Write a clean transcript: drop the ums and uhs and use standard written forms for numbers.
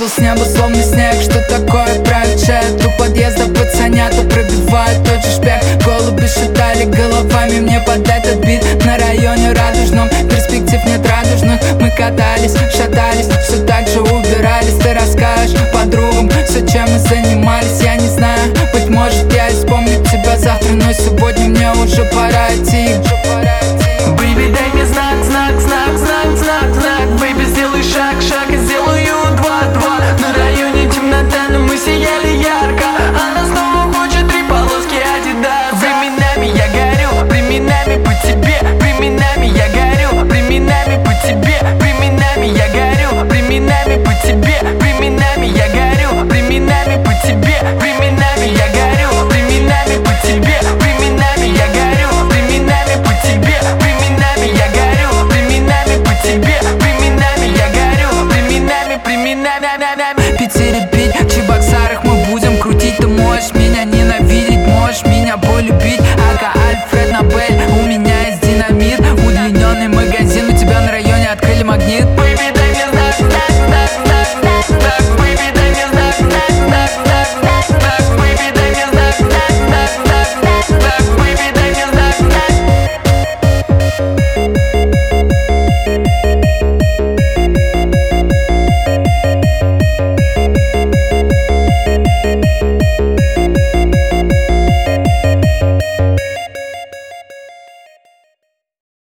Падал с неба словно снег. Что такое правит? У подъезда пацанята пробивают тот же шпек. Голуби шатали головами мне под этот бит. На районе Радужном перспектив нет радужных. Мы катались, шатались, все так же убирались. Ты расскажешь подругам все, чем мы занимались. Я не знаю, быть может я и вспомню тебя завтра, но сегодня мне уже пора идти. Бэйби, дай мне знак, знак, знак, знак, знак, знак. Бэйби, сделай шаг, шаг, и сделаю два, два. На районе темнота, но мы сияли ярко. Она снова хочет 3 полоски Adidas. Временами я горю, временами по тебе.